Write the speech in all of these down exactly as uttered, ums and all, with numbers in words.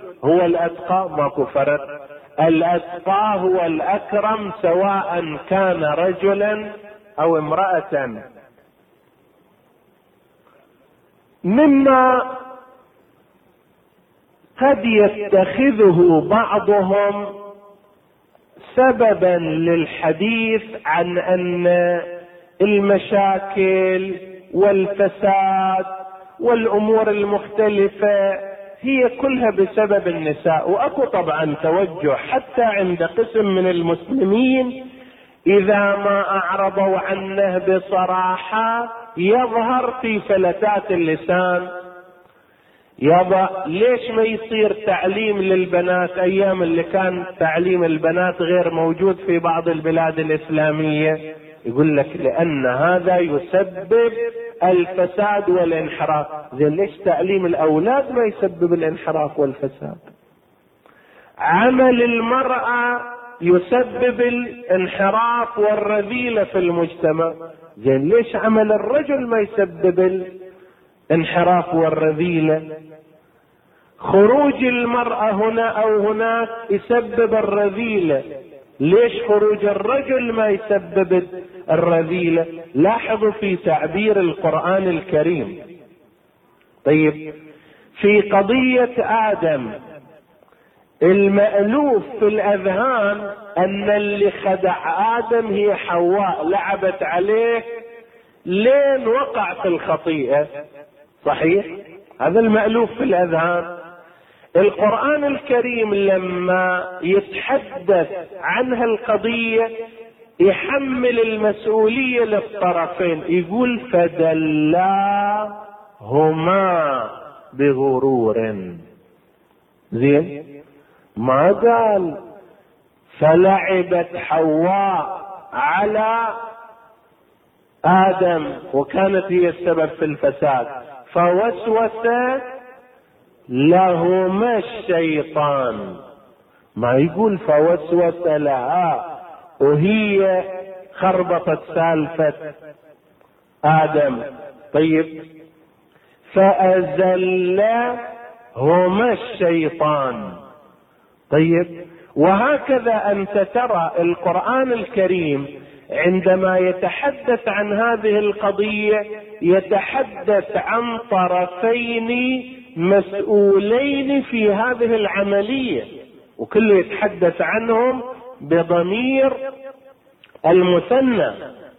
هو الأتقى، ماكو فرق. الأتقى هو الأكرم سواء كان رجلا أو امرأة. مما قد يتخذه بعضهم سببا للحديث عن أن المشاكل والفساد والأمور المختلفة هي كلها بسبب النساء. وأكو طبعا توجه حتى عند قسم من المسلمين إذا ما أعرضوا عنه بصراحة يظهر في فلتات اللسان. يابا ليش ما يصير تعليم للبنات ايام اللي كان تعليم البنات غير موجود في بعض البلاد الاسلامية؟ يقول لك لان هذا يسبب الفساد والانحراف. زين ليش تعليم الاولاد ما يسبب الانحراف والفساد؟ عمل المرأة يسبب الانحراف والرذيلة في المجتمع. زين ليش عمل الرجل ما يسبب الانحراف والرذيلة؟ خروج المرأة هنا او هناك يسبب الرذيلة، ليش خروج الرجل ما يسبب الرذيلة؟ لاحظوا في تعبير القرآن الكريم. طيب في قضية آدم المألوف في الأذهان أن اللي خدع آدم هي حواء، لعبت عليه لين وقع في الخطيئة، صحيح؟ هذا المألوف في الأذهان. القرآن الكريم لما يتحدث عن هالقضية يحمل المسؤولية للطرفين، يقول فدلاهما بغرور. زين ما قال فلعبت حواء على آدم وكانت هي السبب في الفساد، فوسوس لهما الشيطان. ما يقول فوسوس لها وهي خربطت سالفة آدم. طيب فأزلهما الشيطان. طيب وهكذا أنت ترى القرآن الكريم عندما يتحدث عن هذه القضية يتحدث عن طرفين مسؤولين في هذه العملية، وكله يتحدث عنهم بضمير المثنى.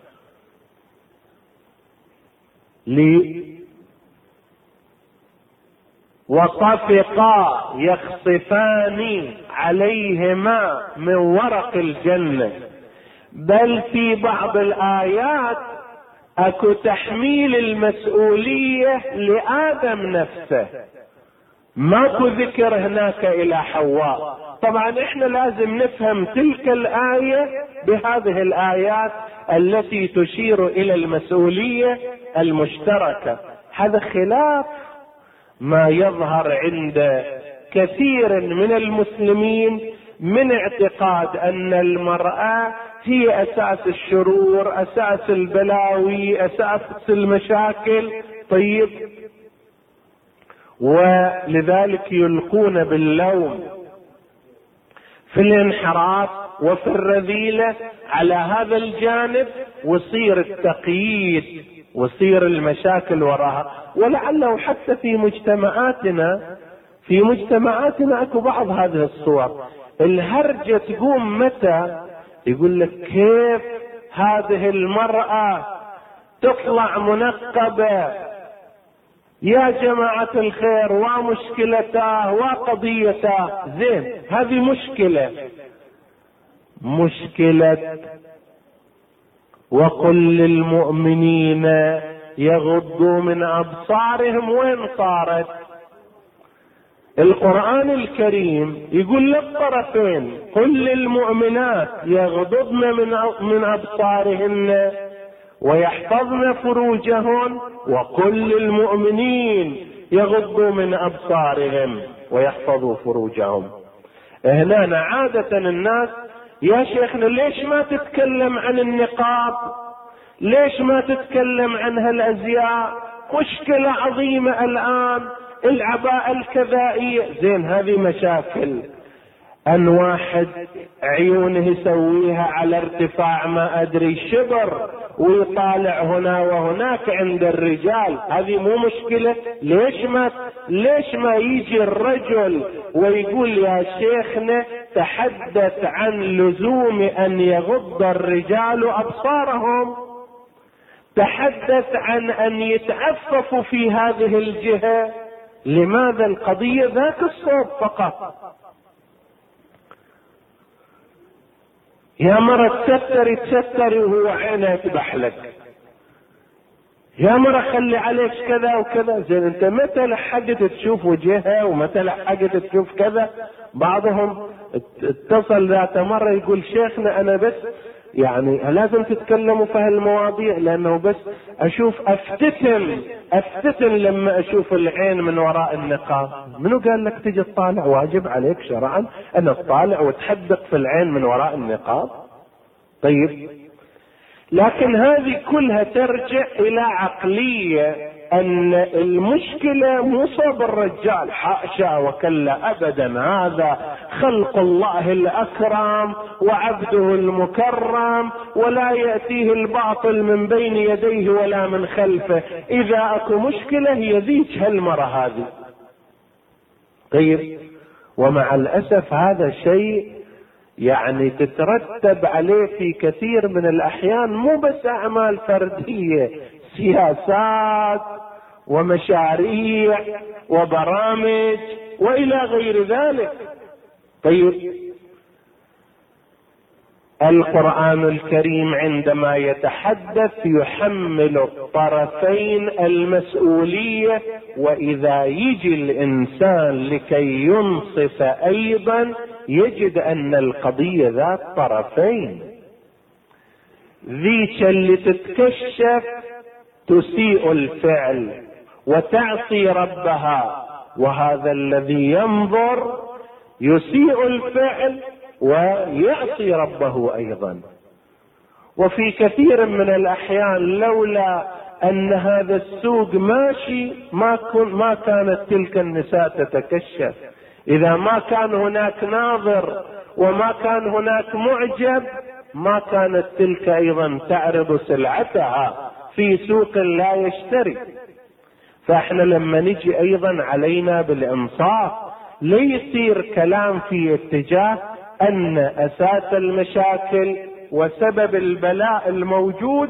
وطفقا يخصفان عليهما من ورق الجنة. بل في بعض الآيات اكو تحميل المسؤولية لآدم نفسه، ماكو ذكر هناك الى حواء. طبعا احنا لازم نفهم تلك الآية بهذه الآيات التي تشير الى المسؤولية المشتركة. هذا خلاف ما يظهر عند كثير من المسلمين من اعتقاد ان المرأة هي اساس الشرور، اساس البلاوي، اساس المشاكل. طيب ولذلك يلقون باللوم في الانحراف وفي الرذيلة على هذا الجانب، ويصير التقييد ويصير المشاكل وراها. ولعله حتى في مجتمعاتنا في مجتمعاتنا اكو بعض هذه الصور. الهرجة تقوم متى؟ يقول لك كيف هذه المرأة تطلع منقبة يا جماعة الخير، ومشكلته وقضيته. زين هذه مشكلة مشكلة وقل للمؤمنين يغضوا من أبصارهم. وين صارت؟ القرآن الكريم يقول للطرفين قل للمؤمنات يغضضن من من أبصارهن ويحفظن فروجهن، وقل للمؤمنين يغضوا من أبصارهم ويحفظوا فروجهم. هنا عادة الناس يا شيخنا ليش ما تتكلم عن النقاب؟ ليش ما تتكلم عن هالأزياء؟ مشكلة عظيمة الآن، العباءة الكذائية. زين هذه مشاكل. ان واحد عيونه يسويها على ارتفاع ما ادري شبر ويطالع هنا وهناك عند الرجال، هذه مو مشكلة. ليش ما ليش ما يجي الرجل ويقول يا شيخنا تحدث عن لزوم ان يغض الرجال ابصارهم، تحدث عن ان يتعففوا في هذه الجهة. لماذا القضية ذاك الصوب فقط؟ يا مرة تستري تستري وهو عينه يتبح لك، يا مرة خلي عليك كذا وكذا. زين انت متى لحقت تشوف وجهها ومتى لحقت تشوف كذا؟ بعضهم اتصل ذات مرة يقول شيخنا انا بس يعني لازم تتكلموا في هالمواضيع لانه بس اشوف افتتن افتتن لما اشوف العين من وراء النقاب. منو قال لك تجي تطالع؟ واجب عليك شرعا ان تطالع وتحدق في العين من وراء النقاب. طيب لكن هذه كلها ترجع الى عقلية ان المشكلة مو صوب الرجال، حاشا وكلا ابدا، هذا خلق الله الاكرم وعبده المكرم ولا يأتيه الباطل من بين يديه ولا من خلفه. اذا اكو مشكلة هي ذيك هالمرة هذه. طيب ومع الاسف هذا شيء يعني تترتب عليه في كثير من الاحيان مو بس اعمال فردية، سياسات ومشاريع وبرامج والى غير ذلك. طيب القرآن الكريم عندما يتحدث يحمل الطرفين المسؤولية، واذا يجي الانسان لكي ينصف ايضا يجد ان القضية ذات طرفين. ذيك اللي تتكشف تسيء الفعل وتعصي ربها، وهذا الذي ينظر يسيء الفعل ويعصي ربه ايضا. وفي كثير من الاحيان لولا ان هذا السوق ماشي ما, ما كانت تلك النساء تتكشف. اذا ما كان هناك ناظر وما كان هناك معجب ما كانت تلك ايضا تعرض سلعتها في سوق لا يشتري. فاحنا لما نجي ايضا علينا بالانصاف، ليصير كلام في اتجاه ان اساس المشاكل وسبب البلاء الموجود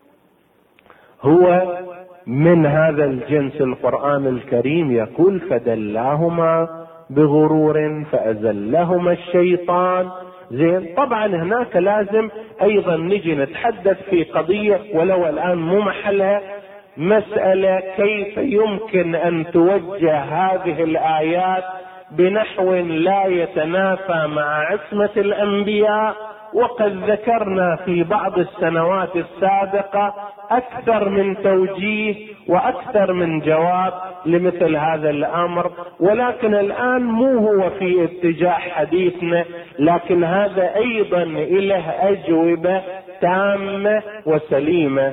هو من هذا الجنس. القرآن الكريم يقول فدلاهما بغرور فأزلهما الشيطان. زين طبعا هناك لازم ايضا نجي نتحدث في قضية ولو الان مو محلها، مسألة كيف يمكن ان توجه هذه الايات بنحو لا يتنافى مع عصمة الانبياء. وقد ذكرنا في بعض السنوات السابقة اكثر من توجيه واكثر من جواب لمثل هذا الامر، ولكن الان مو هو في اتجاه حديثنا، لكن هذا ايضا له اجوبة تامة وسليمة.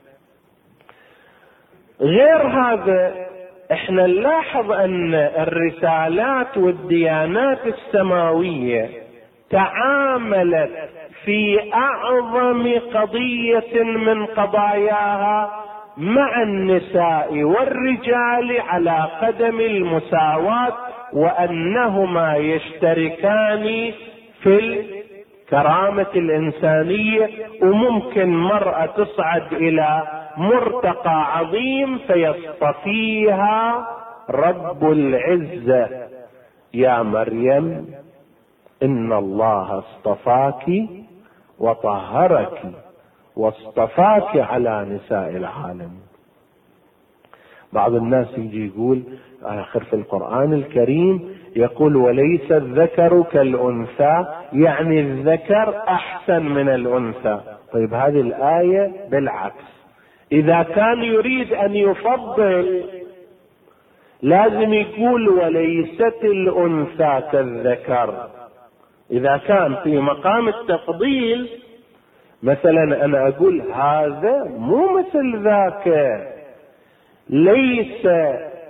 غير هذا احنا نلاحظ ان الرسالات والديانات السماوية تعاملت في اعظم قضية من قضاياها مع النساء والرجال على قدم المساواة، وانهما يشتركان في الكرامة الانسانية. وممكن مرأة تصعد الى مرتقى عظيم فيصطفيها رب العزة: يا مريم ان الله اصطفاك وطهرك واصطفاك على نساء العالم. بعض الناس يجي يقول اخر في القرآن الكريم يقول وليس الذكر كالانثى، يعني الذكر احسن من الانثى. طيب هذه الآية بالعكس، اذا كان يريد ان يفضل لازم يقول وليست الانثى كالذكر. اذا كان في مقام التفضيل مثلا انا اقول هذا مو مثل ذاك، ليس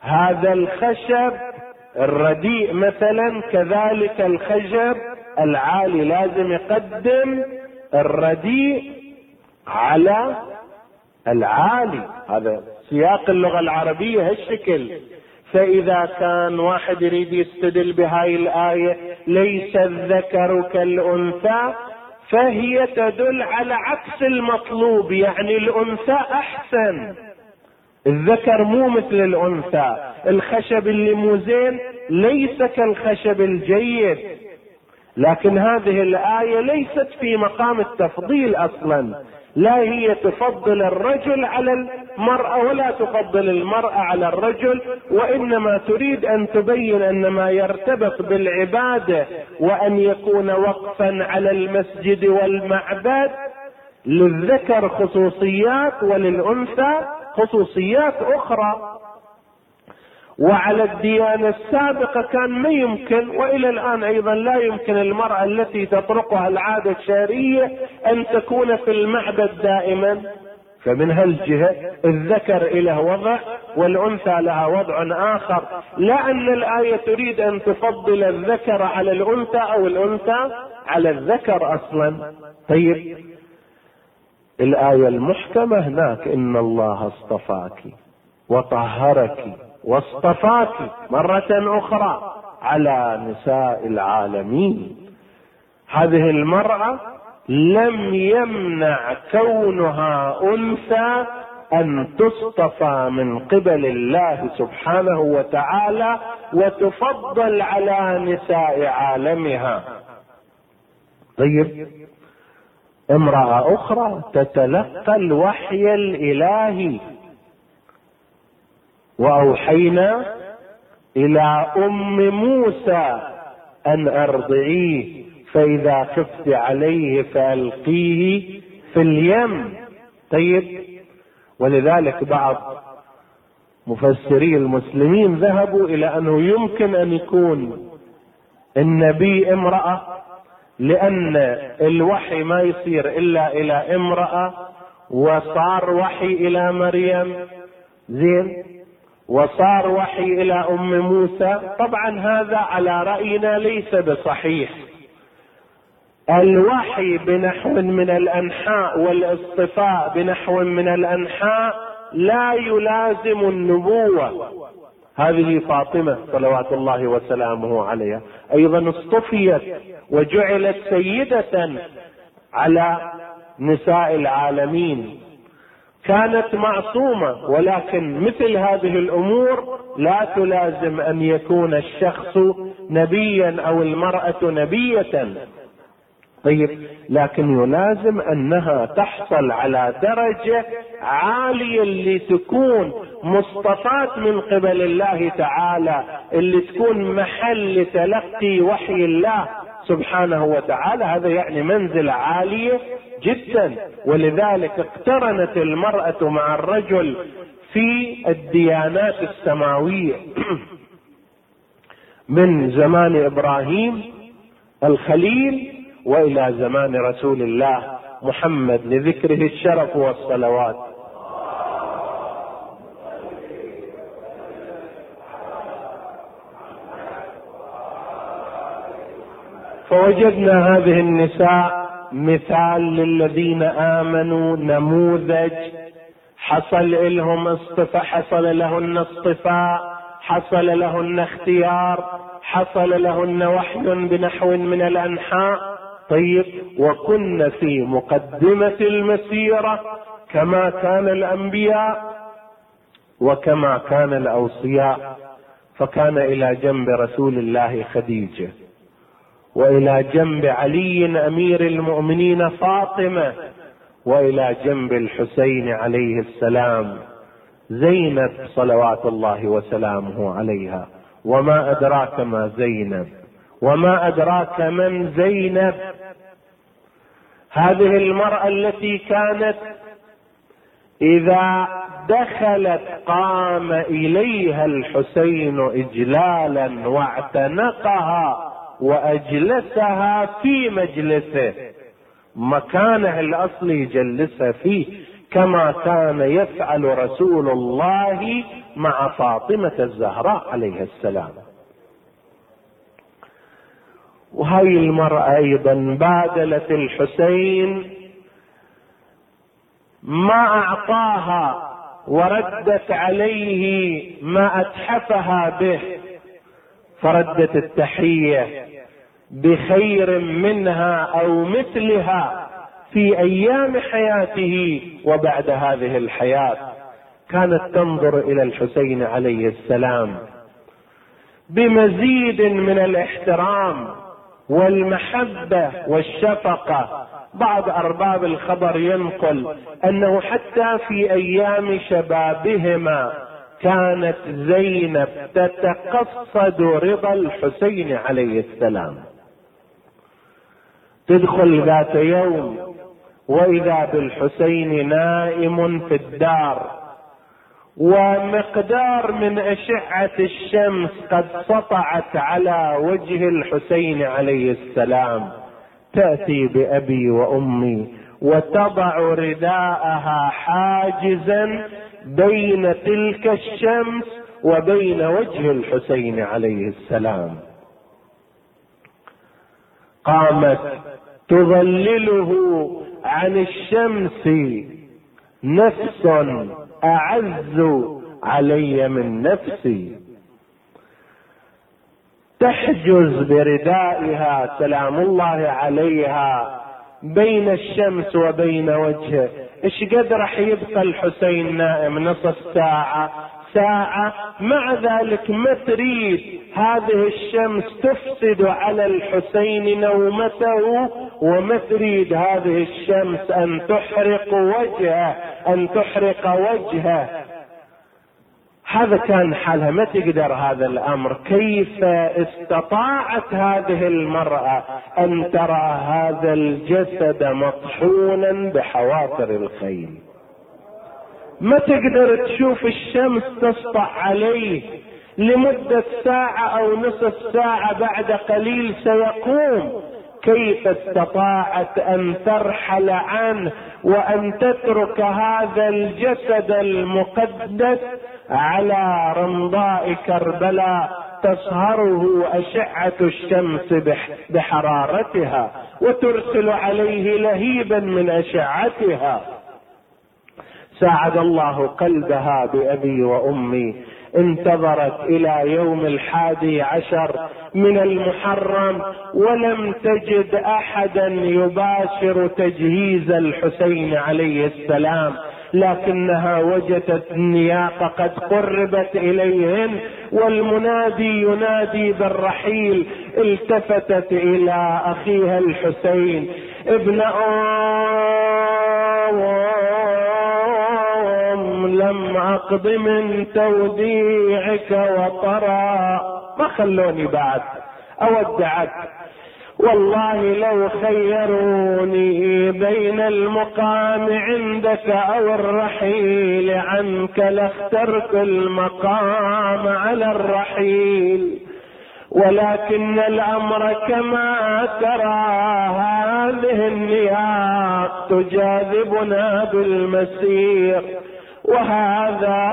هذا الخشب الرديء مثلا كذلك الخشب العالي لازم يقدم الرديء على العالي. هذا سياق اللغة العربية هالشكل. فإذا كان واحد يريد يستدل بهاي الآية ليس الذكر كالأنثى، فهي تدل على عكس المطلوب، يعني الأنثى أحسن، الذكر مو مثل الأنثى، الخشب اللي مو زين ليس كالخشب الجيد. لكن هذه الآية ليست في مقام التفضيل أصلا، لا هي تفضل الرجل على المرأة ولا تفضل المرأة على الرجل، وإنما تريد أن تبين أن ما يرتبط بالعبادة وأن يكون وقفا على المسجد والمعبد للذكر خصوصيات وللأنثى خصوصيات أخرى. وعلى الديانة السابقة كان ما يمكن، وإلى الآن أيضا لا يمكن المرأة التي تطرقها العادة الشرعية أن تكون في المعبد دائما. فمن هالجهة الذكر له وضع والأنثى لها وضع آخر، لا أن الآية تريد أن تفضل الذكر على الأنثى أو الأنثى على الذكر أصلا. طيب الآية المحكمة هناك إن الله اصطفاك وطهرك واصطفاك مرة أخرى على نساء العالمين. هذه المرأة لم يمنع كونها أنثى أن تصطفى من قبل الله سبحانه وتعالى وتفضل على نساء عالمها. طيب امرأة أخرى تتلقى الوحي الإلهي، وأوحينا إلى أم موسى أن أرضعيه فإذا خفت عليه فألقيه في اليم. طيب ولذلك بعض مفسري المسلمين ذهبوا إلى أنه يمكن أن يكون النبي امرأة، لأن الوحي ما يصير إلا إلى امرأة، وصار وحي إلى مريم زين، وصار وحي إلى أم موسى. طبعا هذا على رأينا ليس بصحيح. الوحي بنحو من الأنحاء والاصطفاء بنحو من الأنحاء لا يلازم النبوة. هذه فاطمة صلوات الله وسلامه عليها أيضا اصطفيت وجعلت سيدة على نساء العالمين، كانت معصومة، ولكن مثل هذه الأمور لا تلازم أن يكون الشخص نبيا أو المرأة نبية. طيب لكن يلازم أنها تحصل على درجة عالية اللي تكون مصطفاة من قبل الله تعالى، اللي تكون محل لتلقي وحي الله سبحانه وتعالى. هذا يعني منزلة عالية جدا. ولذلك اقترنت المرأة مع الرجل في الديانات السماوية من زمان إبراهيم الخليل وإلى زمان رسول الله محمد لذكره الشرف والصلوات. فوجدنا هذه النساء مثال للذين آمنوا، نموذج حصل لهم اصطفاء، حصل لهن اصطفاء، حصل لهن اختيار، حصل لهن وحي بنحو من الأنحاء. طيب وكن في مقدمة المسيرة كما كان الأنبياء وكما كان الأوصياء. فكان إلى جنب رسول الله خديجة، وإلى جنب علي أمير المؤمنين فاطمة، وإلى جنب الحسين عليه السلام زينب صلوات الله وسلامه عليها. وما أدراك ما زينب، وما أدراك من زينب. هذه المرأة التي كانت إذا دخلت قام إليها الحسين إجلالا واعتنقها وأجلسها في مجلسه، مكانه الأصلي يجلسها فيه. كما كان يفعل رسول الله مع فاطمة الزهراء عليه السلام. وهاي المرأة ايضا بادلت الحسين، ما اعطاها وردت عليه ما اتحفها به، فردت التحية بخير منها او مثلها في ايام حياته وبعد هذه الحياة. كانت تنظر الى الحسين عليه السلام بمزيد من الاحترام والمحبة والشفقة. بعض ارباب الخبر ينقل انه حتى في ايام شبابهما كانت زينب تتقصد رضا الحسين عليه السلام. تدخل ذات يوم واذا بالحسين نائم في الدار، ومقدار من اشعة الشمس قد سطعت على وجه الحسين عليه السلام. تأتي بأبي وأمي وتضع رداءها حاجزا بين تلك الشمس وبين وجه الحسين عليه السلام. قامت تظلله عن الشمس: نفس أعز علي من نفسي. تحجز بردائها سلام الله عليها بين الشمس وبين وجهه. ايش قد راح يبقى الحسين نائم؟ نصف ساعة، ساعة. مع ذلك ما تريد هذه الشمس تفسد على الحسين نومته، وما تريد هذه الشمس ان تحرق وجهه، ان تحرق وجهه. هذا كان حالها، ما تقدر هذا الامر. كيف استطاعت هذه المرأة ان ترى هذا الجسد مطحونا بحوافر الخيل؟ ما تقدر تشوف الشمس تسطع عليه لمدة ساعة او نصف ساعة، بعد قليل سيقوم. كيف استطاعت ان ترحل عنه وان تترك هذا الجسد المقدس على رمضاء كربلاء تصهره اشعة الشمس بحرارتها وترسل عليه لهيبا من اشعتها؟ ساعد الله قلبها بأبي وأمي. انتظرت الى يوم الحادي عشر من المحرم ولم تجد احدا يباشر تجهيز الحسين عليه السلام، لكنها وجدت النياقة قد قربت اليهن والمنادي ينادي بالرحيل. التفتت الى اخيها الحسين: ابن ام، لم اقض من توديعك وطرى، ما خلوني بعد اودعك. والله لو خيروني بين المقام عندك او الرحيل عنك لاخترت المقام على الرحيل، ولكن الامر كما ترى، هذه النياق تجاذبنا بالمسير، وهذا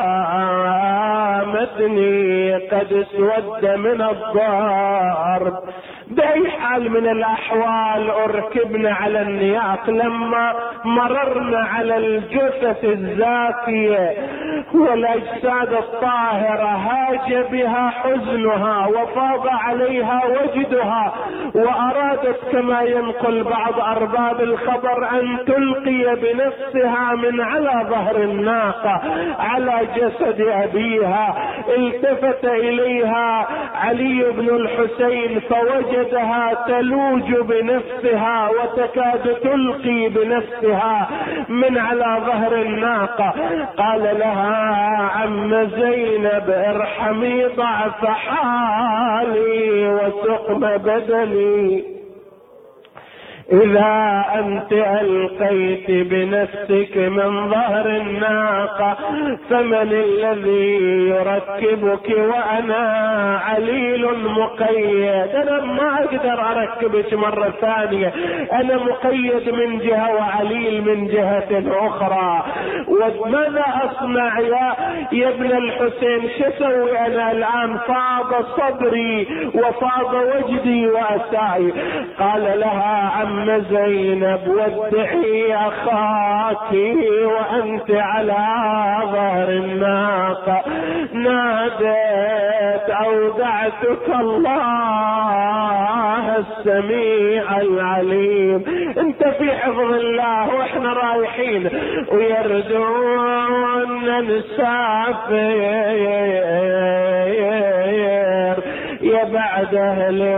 متني قد اسود من الضرب. بأي حال من الأحوال أركبنا على النياق. لما مررنا على الجثث الزاكية والأجساد الطاهرة هاج بها حزنها وفاض عليها وجدها، وأرادت كما ينقل بعض أرباب الخبر أن تلقي بنفسها من على ظهر الناقة على جسد أبيها. التفت إليها علي بن الحسين فوجدها تلوج بنفسها وتكاد تلقي بنفسها من على ظهر الناقة. قال لها: عم زينب ارحمي ضعف حالي وسقم بدني. إذا أنت ألقيت بنفسك من ظهر الناقة فمن الذي يركبك وأنا عليل مقيد؟ أنا ما أقدر أركبك مرة ثانية، أنا مقيد من جهة وعليل من جهة أخرى. وماذا أصنع يا يا ابن الحسين؟ شسوي أنا الآن؟ فاض صدري وفاض وجدي وأسعي. قال لها عم زينب ودعي أخاك وأنت على ظهر الناقة. نادت أودعتك الله السميع العليم، انت في حفظ الله واحنا رايحين ويردون نسافر يا بعد اهلي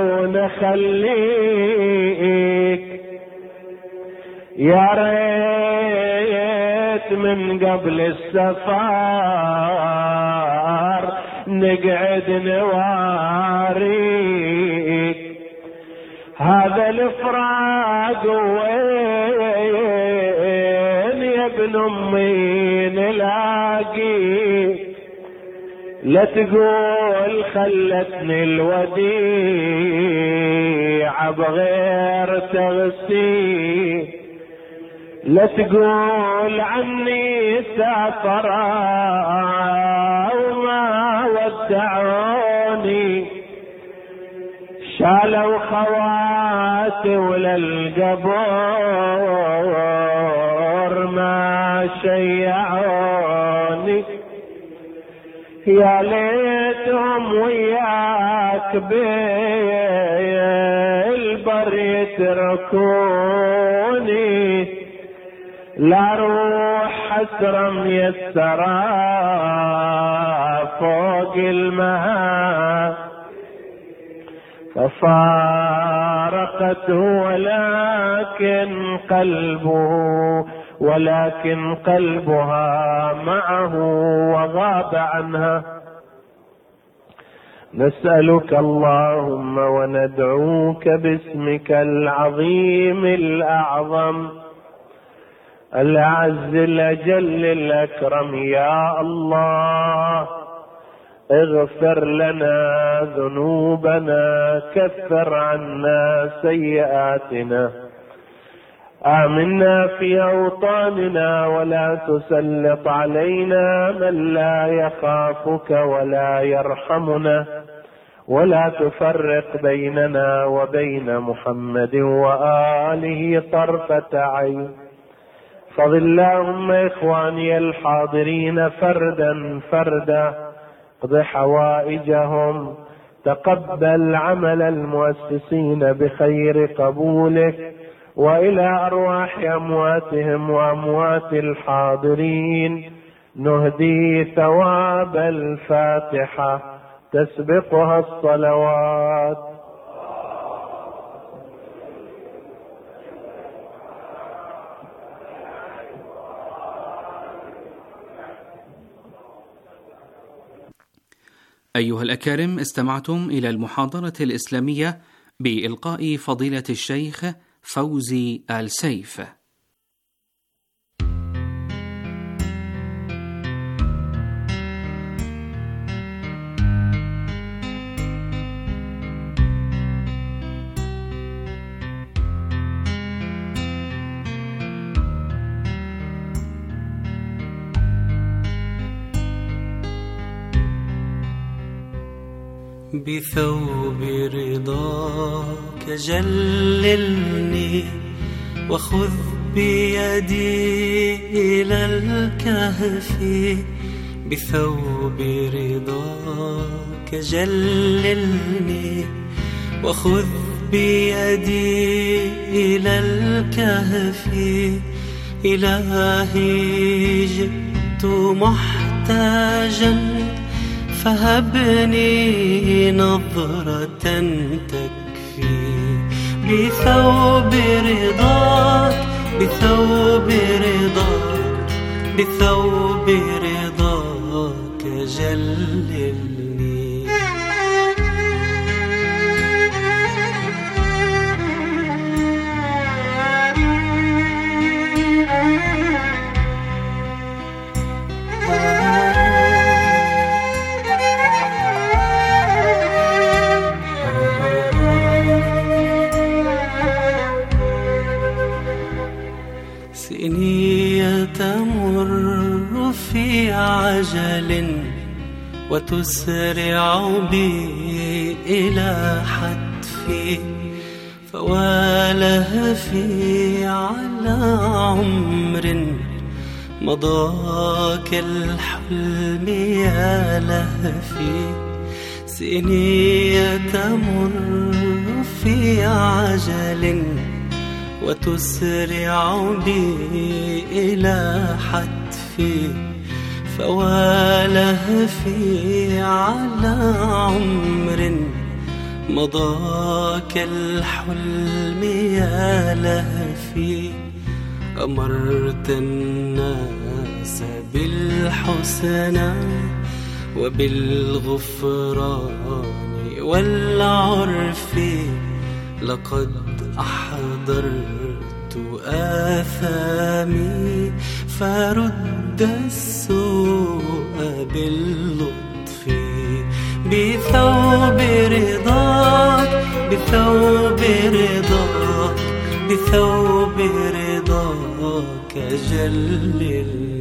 ونخليك. يا ريت من قبل السفر نقعد نواريك، هذا الفراق وين يا ابن امي نلاقيك؟ لا تقول خلتني الوديعة بغير تغسيل، لا تقول عني سافرا وما ودعوني، شالوا خواتي ولا القبور ما شيعوني. يا ليتهم وياك بالبر يتركوني، لا روح حسرة ميسرة فوق المها. ففارقته ولكن قلبه ولكن قلبها معه وغاب عنها. نسألك اللهم وندعوك باسمك العظيم الأعظم الأعز الأجل الأكرم، يا الله اغفر لنا ذنوبنا، كفر عنا سيئاتنا، آمنا في أوطاننا، ولا تسلط علينا من لا يخافك ولا يرحمنا، ولا تفرق بيننا وبين محمد وآله طرفة عين. فضل اللهم إخواني الحاضرين فردا فردا، اقض حوائجهم، تقبل عمل المؤسسين بخير قبولك، وإلى أرواح أمواتهم وأموات الحاضرين نهدي ثواب الفاتحة تسبقها الصلوات. أيها الأكارم، استمعتم إلى المحاضرة الإسلامية بإلقاء فضيلة الشيخ فوزي آل سيف. بثوب رضاك جللني، وخذ بيدي إلى الكهف. بثوب رضاك جللني، وخذ بيدي إلى الكهف. إلهي جئت محتاجا، فهبني نظرة تكفي. بثوب رضاك بثوب رضاك بثوب رضاك جللني. في عجل وتسرع بي إلى حتفي، فوالهفي على عمر مضى كالحلم يا لهفي، سني تمر في عجل وتسرع بي إلى حتفي، فوالهفي على عمر مضى كالحلم يا لهفي، أمرت الناس بالحسنى وبالغفران والعرف، لقد أحضرت آثامي فرد السوء باللطف، بثوب رضاك بثوب رضاك بثوب رضاك جللني.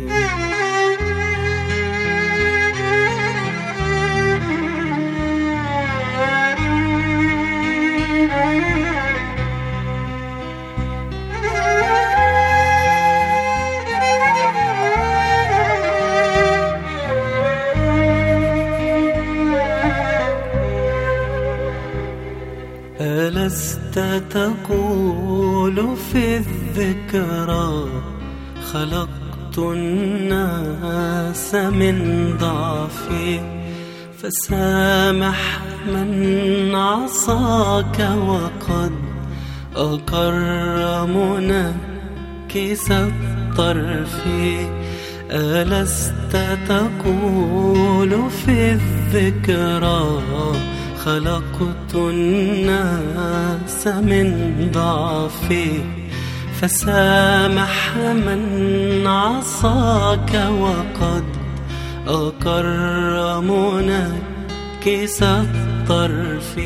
ألست تقول في الذكرى خلقت الناس من ضعفي، فسامح من عصاك وقد أقر منكس الطرف. ألست تقول في الذكرى خلقت الناس من ضعفي، فسامح من عصاك وقد أقر منكس الطرف.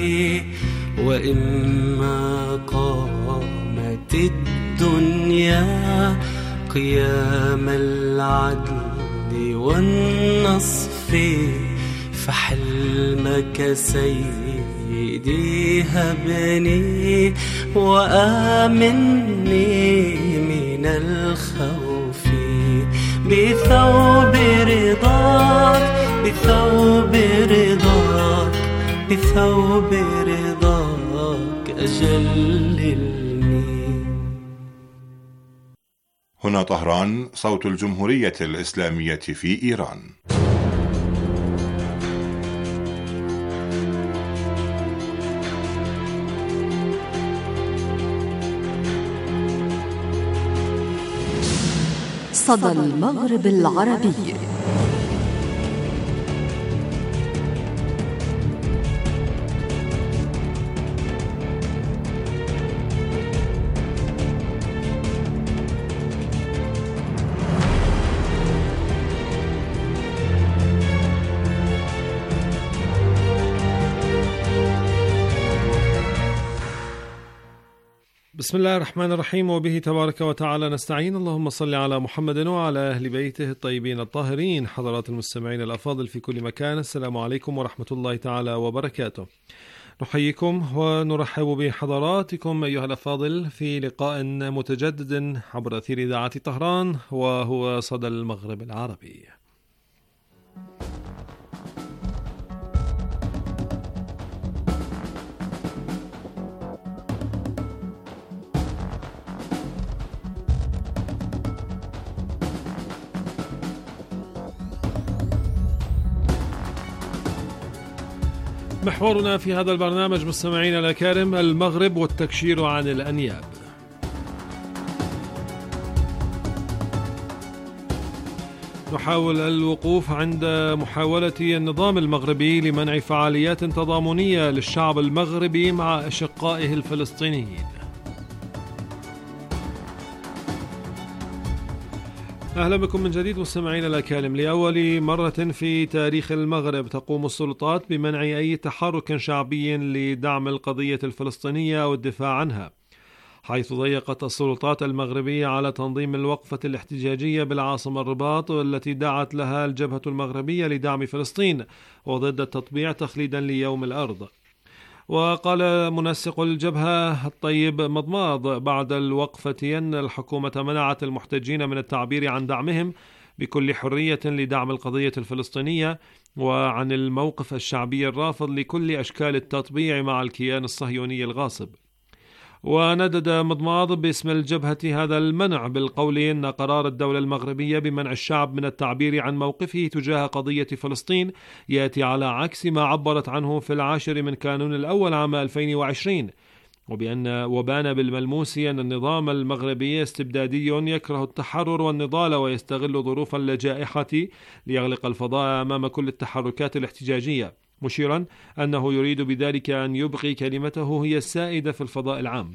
وإما قامت الدنيا قيام العدل والنصف، فحلمك سيدي هبني وآمني من الخوف، بثوب رضاك بثوب رضاك بثوب رضاك أجللني. هنا طهران، صوت الجمهورية الإسلامية في إيران. صدى المغرب العربي. بسم الله الرحمن الرحيم، وبه تبارك وتعالى نستعين. اللهم صل على محمد وعلى أهل بيته الطيبين الطاهرين. حضرات المستمعين الأفاضل في كل مكان، السلام عليكم ورحمة الله تعالى وبركاته. نحييكم ونرحب بحضراتكم أيها الأفاضل في لقاء متجدد عبر أثير إذاعة طهران، وهو صدى المغرب العربي. محورنا في هذا البرنامج مستمعينا الأكارم المغرب والتكشير عن الأنياب. نحاول الوقوف عند محاولة النظام المغربي لمنع فعاليات تضامنية للشعب المغربي مع أشقائه الفلسطينيين. أهلا بكم من جديد مستمعين الأكارم. لأول مرة في تاريخ المغرب تقوم السلطات بمنع أي تحرك شعبي لدعم القضية الفلسطينية والدفاع عنها. حيث ضيقت السلطات المغربية على تنظيم الوقفة الاحتجاجية بالعاصمة الرباط، والتي دعت لها الجبهة المغربية لدعم فلسطين وضد التطبيع تخليدا ليوم الأرض. وقال منسق الجبهة الطيب مضماض بعد الوقفة أن الحكومة منعت المحتجين من التعبير عن دعمهم بكل حرية لدعم القضية الفلسطينية وعن الموقف الشعبي الرافض لكل أشكال التطبيع مع الكيان الصهيوني الغاصب. وندد مضماض باسم الجبهة هذا المنع بالقول إن قرار الدولة المغربية بمنع الشعب من التعبير عن موقفه تجاه قضية فلسطين يأتي على عكس ما عبرت عنه في العاشر من كانون الأول عام ألفين وعشرين، وبأن وبان بالملموس أن النظام المغربي استبدادي يكره التحرر والنضال ويستغل ظروف الجائحة ليغلق الفضاء أمام كل التحركات الاحتجاجية، مشيرا أنه يريد بذلك أن يبقي كلمته هي السائدة في الفضاء العام.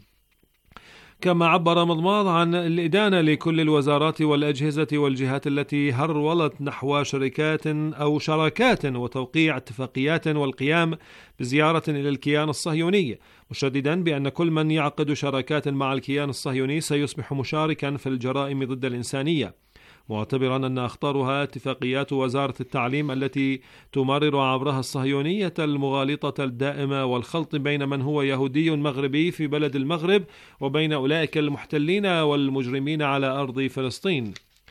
كما عبر مضماض عن الإدانة لكل الوزارات والأجهزة والجهات التي هرولت نحو شركات أو شراكات وتوقيع اتفاقيات والقيام بزيارة إلى الكيان الصهيوني، مشددا بأن كل من يعقد شراكات مع الكيان الصهيوني سيصبح مشاركا في الجرائم ضد الإنسانية، معتبرا أن أخطرها اتفاقيات وزارة التعليم التي تمرر عبرها الصهيونية المغالطة الدائمة والخلط بين من هو يهودي مغربي في بلد المغرب وبين أولئك المحتلين والمجرمين على أرض فلسطين.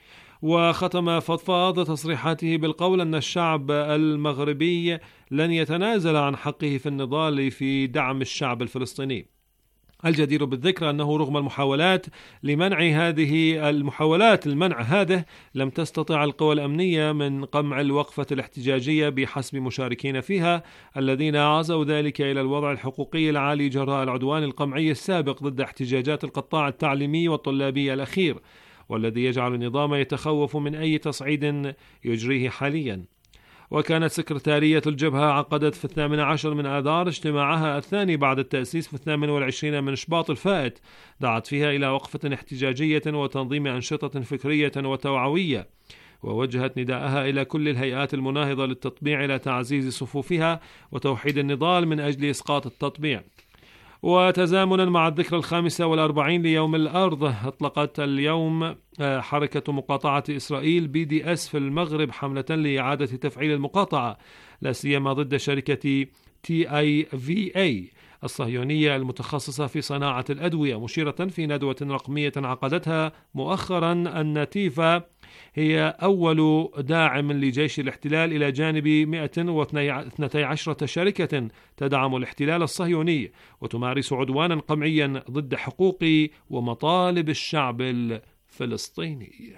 وختم فضفاض تصريحاته بالقول أن الشعب المغربي لن يتنازل عن حقه في النضال في دعم الشعب الفلسطيني. الجدير بالذكر أنه رغم المحاولات لمنع هذه المحاولات المنع هذه لم تستطع القوى الأمنية من قمع الوقفة الاحتجاجية بحسب مشاركين فيها الذين عزوا ذلك إلى الوضع الحقوقي العالي جراء العدوان القمعي السابق ضد احتجاجات القطاع التعليمي والطلابي الأخير، والذي يجعل النظام يتخوف من أي تصعيد يجريه حاليا. وكانت سكرتارية الجبهة عقدت في الثامن عشر من آذار اجتماعها الثاني بعد التأسيس في الثامن والعشرين من شباط الفائت، دعت فيها إلى وقفة احتجاجية وتنظيم أنشطة فكرية وتوعوية، ووجهت نداءها إلى كل الهيئات المناهضة للتطبيع إلى تعزيز صفوفها وتوحيد النضال من أجل إسقاط التطبيع. وتزامنا مع الذكرى الخامسة والأربعين ليوم الأرض، أطلقت اليوم حركة مقاطعة إسرائيل بي دي إس في المغرب حملة لإعادة تفعيل المقاطعة، لا سيما ضد شركة تي آي في إيه الصهيونية المتخصصة في صناعة الأدوية، مشيرة في ندوة رقمية عقدتها مؤخرا أن تيفا هي أول داعم لجيش الاحتلال إلى جانب مئة واثنتي عشرة شركة تدعم الاحتلال الصهيوني وتمارس عدوانا قمعيا ضد حقوق ومطالب الشعب الفلسطيني.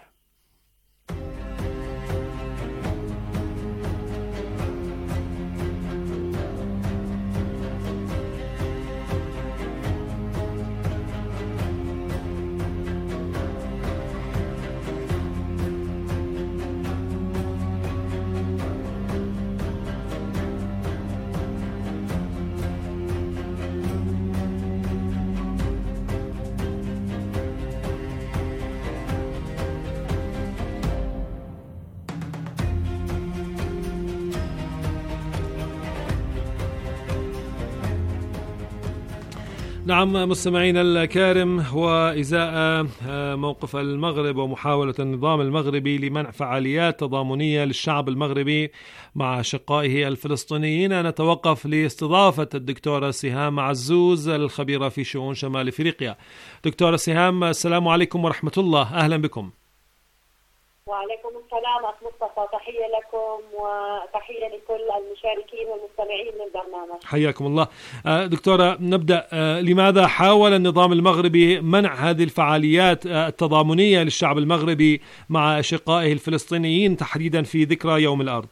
نعم مستمعين الكرام، وإزاء موقف المغرب ومحاولة النظام المغربي لمنع فعاليات تضامنية للشعب المغربي مع أشقائه الفلسطينيين، نتوقف لاستضافة الدكتورة سهام عزوز الخبيرة في شؤون شمال أفريقيا. دكتورة سهام، السلام عليكم ورحمة الله، أهلا بكم. وعليكم السلام أخ مصطفى، تحية لكم وتحية لكل المشاركين والمستمعين للبرنامج. حياكم الله. دكتورة، نبدأ. لماذا حاول النظام المغربي منع هذه الفعاليات التضامنية للشعب المغربي مع أشقائه الفلسطينيين تحديدا في ذكرى يوم الأرض؟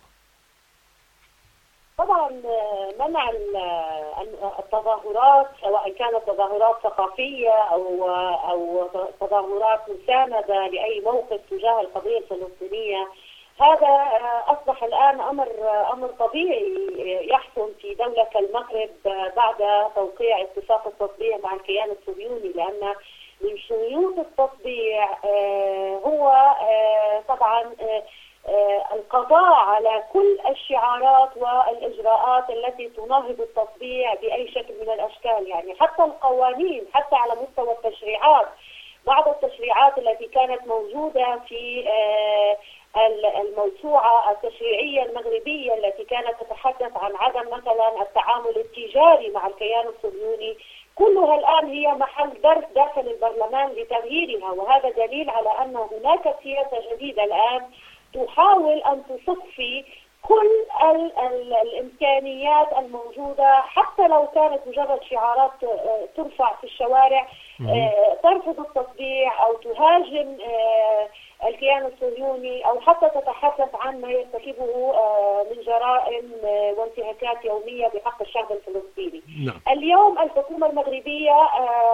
طبعا منع التظاهرات سواء كانت تظاهرات ثقافية أو أو تظاهرات مساندة لأي موقف تجاه القضية الفلسطينية، هذا أصبح الآن أمر أمر طبيعي يحصل في دولة كالمغرب بعد توقيع اتفاق التطبيع مع الكيان الصهيوني، لأن من شروط التطبيع هو طبعا القضاء على كل الشعارات والإجراءات التي تناهض التطبيع بأي شكل من الأشكال. يعني حتى القوانين، حتى على مستوى التشريعات، بعض التشريعات التي كانت موجودة في الموسوعة التشريعية المغربية التي كانت تتحدث عن عدم مثلا التعامل التجاري مع الكيان الصهيوني، كلها الآن هي محل درس داخل البرلمان لتغييرها. وهذا دليل على أن هناك سياسة جديدة الآن تحاول أن تصفي كل ال ال الإمكانيات الموجودة، حتى لو كانت مجرد شعارات ترفع في الشوارع ترفض التطبيع أو تهاجم الكيان الصهيوني، أو حتى تتحدث عن ما يرتكبه من جرائم وانتهاكات يومية بحق الشعب الفلسطيني. نعم. اليوم الحكومة المغربية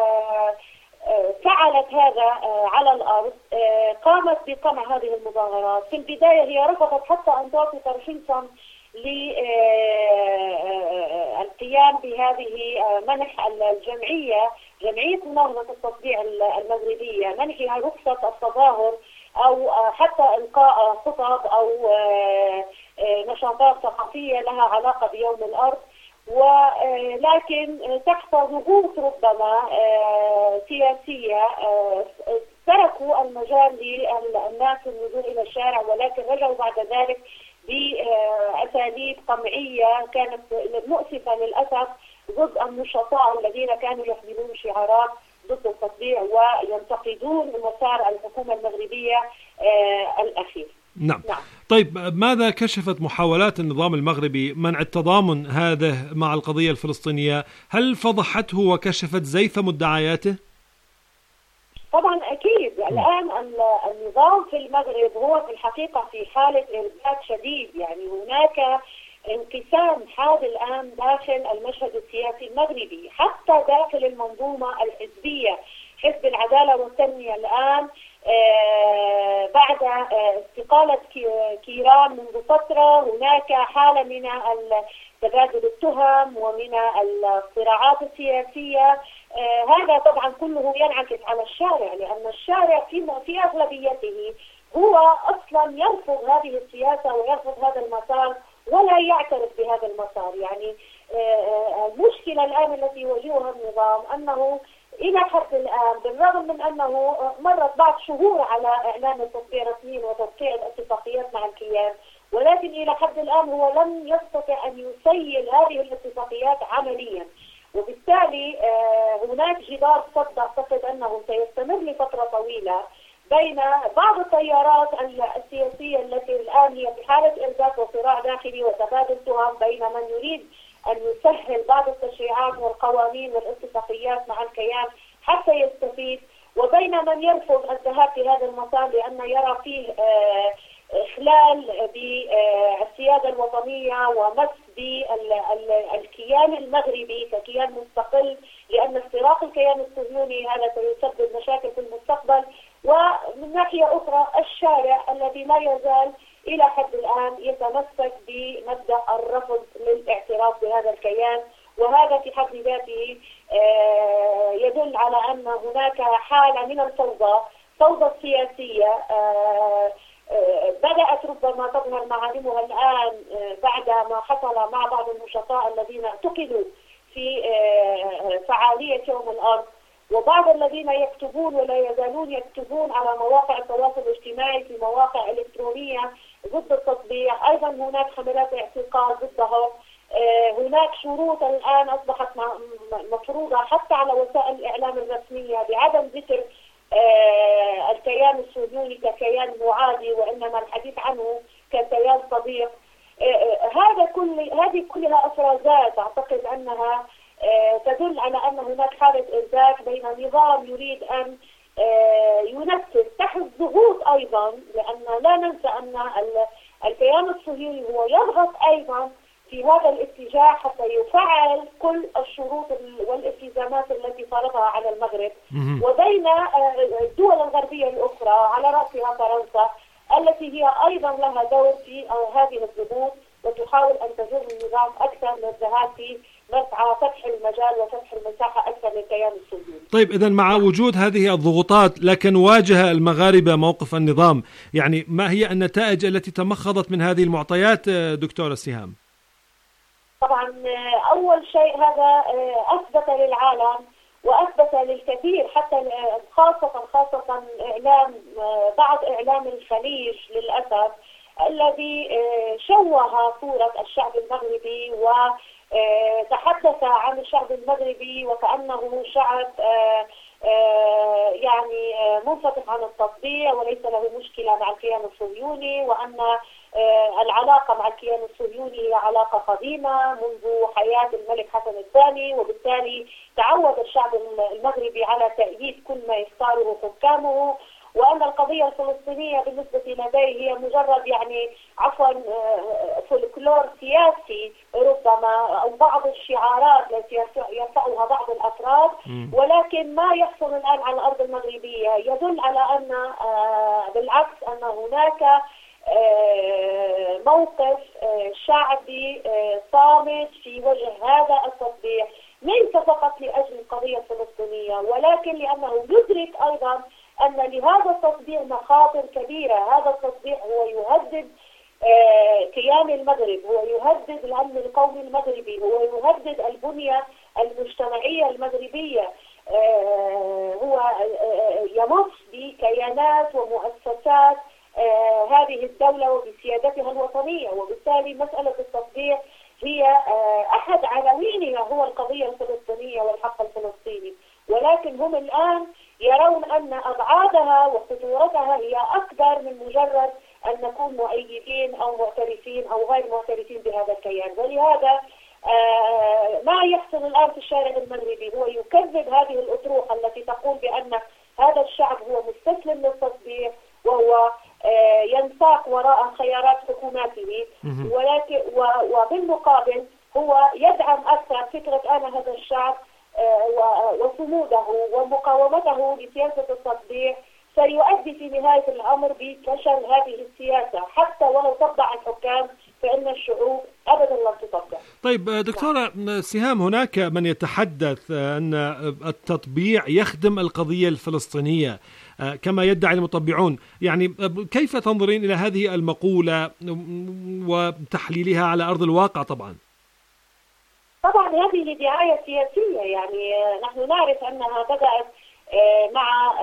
فعلت هذا على الأرض، قامت بقمع هذه المظاهرات. في البداية هي رفضت حتى أن تعطي ترخيصا للقيام بهذه منح الجمعية، جمعية مناهضة التطبيع المغربية، منحها رخصة التظاهر أو حتى إلقاء خطب أو نشاطات ثقافية لها علاقة بيوم الأرض. ولكن تحت ضغوط ربما سياسية تركوا المجال للناس النزول إلى الشارع، ولكن رجعوا بعد ذلك بأساليب قمعية كانت مؤسفة للأسف ضد النشطاء الذين كانوا يحملون شعارات ضد التطبيع وينتقدون مسار الحكومة المغربية الأخير. نعم. نعم. طيب، ماذا كشفت محاولات النظام المغربي منع التضامن هذا مع القضية الفلسطينية؟ هل فضحته وكشفت زيف مدعياته؟ طبعا أكيد. الآن النظام في المغرب هو في الحقيقة في حالة إرباك شديد. يعني هناك انقسام حاد الآن داخل المشهد السياسي المغربي، حتى داخل المنظومة الحزبية. حزب العدالة والتنمية الآن آه بعد آه استقالة كيران منذ فترة هناك حالة من تبادل التهم ومن الصراعات السياسية. آه هذا طبعا كله ينعكس على الشارع، لأن الشارع في في أغلبيته هو أصلا يرفض هذه السياسة ويرفض هذا المسار ولا يعترف بهذا المسار. يعني آه المشكلة الآن التي يواجهها النظام أنه إلى حد الآن بالرغم من أنه مرت بعض شهور على إعلان التطبيع رسميا وتوقيع الاتفاقيات مع الكيان، ولكن إلى حد الآن هو لم يستطع أن يسيل هذه الاتفاقيات عمليا. وبالتالي هناك جدار صد أعتقد أنه سيستمر لفترة طويلة بين بعض التيارات السياسية التي الآن هي في حالة إرباك وصراع داخلي وتبادل تهم بين من يريد أن يسهل بعض التشريعات والقوانين والاتفاقيات مع الكيان حتى يستفيد، وبين من يرفض الذهاب في هذا المسار لأن يرى فيه إخلال بالسيادة الوطنية ومس بالكيان المغربي ككيان مستقل، لأن افتراق الكيان الصهيوني هذا سيسبب مشاكل في المستقبل. ومن ناحية أخرى الشارع الذي لا يزال إلى حد الآن يتمسك بمبدأ الرفض للاعتراف بهذا الكيان، وهذا في حد ذاته يدل على أن هناك حالة من الفوضى، فوضى سياسية بدأت ربما تظهر معالمها الآن بعد ما حصل مع بعض النشطاء الذين اعتقلوا في فعالية يوم الأرض، وبعض الذين يكتبون ولا يزالون يكتبون على مواقع التواصل الاجتماعي في مواقع إلكترونية ضد التطبيع. أيضا هناك حملات اعتقال ضدها. هناك شروط الآن أصبحت مفروضة حتى على وسائل الإعلام الرسمية بعدم ذكر الكيان الصهيوني ككيان معادي، وإنما الحديث عنه ككيان صديق. هذا كل هذه كلها أفرازات أعتقد أنها تدل على أن هناك حالة إرباك بين نظام يريد أن ينفذ تحت ضغوط أيضا، لأن لا ننسى أن الكيان الصهيوني هو يضغط أيضا في هذا الاتجاه حتى يفعل كل الشروط والالتزامات التي فرضها على المغرب، وبين الدول الغربية الأخرى على رأسها فرنسا التي هي أيضا لها دور في هذه الضغوط وتحاول أن تجر النظام أكثر للذهاب في نسعى فتح المجال وفتح المساحة أكثر للكيان الصهيوني. طيب إذن مع وجود هذه الضغوطات لكن واجه المغاربة موقف النظام، يعني ما هي النتائج التي تمخضت من هذه المعطيات دكتورة سهام؟ طبعا أول شيء هذا أثبت للعالم وأثبت للكثير حتى خاصة خاصة إعلام بعض إعلام الخليج للأسف الذي شوه صورة الشعب المغربي وتحدث عن الشعب المغربي وكأنه شعب يعني منفتح عن التطبيع وليس له مشكلة مع الكيان الصهيوني، وأن العلاقة مع الكيان الصهيوني هي علاقة قديمة منذ حياة الملك حسن الثاني، وبالتالي تعود الشعب المغربي على تأييد كل ما يختاره حكامه، وأن القضية الفلسطينية بالنسبة لديه هي مجرد يعني عفوا فولكلور سياسي ربما أو بعض الشعارات التي يرفعها بعض الأفراد، ولكن ما يحصل الآن على الأرض المغربية يدل على أن بالعكس أن هناك موقف شعبي صامت في وجه هذا التطبيع، ليس فقط لأجل القضية الفلسطينية ولكن لأنه يدرك أيضا أن لهذا التطبيع مخاطر كبيرة. هذا التطبيع هو يهدد كيان المغرب، هو يهدد الأمن القومي المغربي، هو يهدد البنية المجتمعية المغربية، هو يمس بكيانات ومؤسسات هذه الدولة وبسيادتها الوطنية، وبالتالي مسألة التطبيع هي أحد عناوينها هو القضية الفلسطينية والحق الفلسطيني، ولكن هم الآن يرون أن أبعادها وخطورتها هي أكبر من مجرد أن نكون مؤيدين أو معترفين أو غير معترفين بهذا الكيان. ولهذا آه ما يحصل الآن في الشارع المغربي هو يكذب هذه الأطروحة التي تقول بأن هذا الشعب هو مستسلم للتطبيع وهو آه ينساق وراء خيارات حكوماته، ولكن وبالمقابل هو يدعم أكثر فكرة أن هذا الشعب وصموده ومقاومته لسياسة التطبيع سيؤدي في نهاية الأمر بفشل هذه السياسة، حتى ولو طبع الحكام فإن الشعوب أبدا لن تطبع. طيب دكتورة سهام، هناك من يتحدث أن التطبيع يخدم القضية الفلسطينية كما يدعي المطبعون، يعني كيف تنظرين إلى هذه المقولة وتحليلها على أرض الواقع؟ طبعا طبعا هذه دعاية سياسية، يعني نحن نعرف أنها بدأت مع